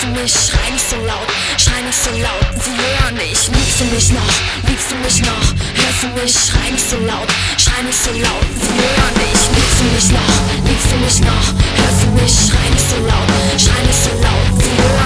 mich? Schrei nicht so laut, schrei nicht so laut, sie hören nicht. Liebst du mich noch? Liebst du mich noch? Hörst du mich? Schrei nicht so laut, schrei nicht so laut, sie hören nicht. Liebst du mich noch? Liebst du mich noch? Hörst du mich? Schrei nicht so laut, schrei nicht so laut, sie hören nicht.